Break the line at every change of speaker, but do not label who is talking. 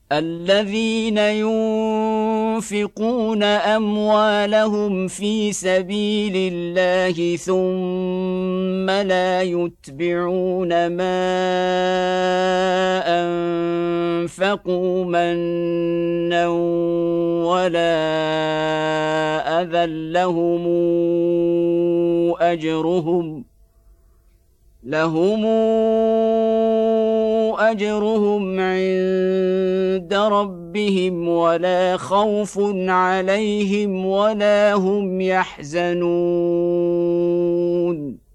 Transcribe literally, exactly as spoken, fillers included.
الذين ينفقون أموالهم في سبيل الله ثم لا يتبعون ما أنفقوا منا ولا أذى لهم أجرهم لهم أجرهم عند ربهم ولا خوف عليهم ولا هم يحزنون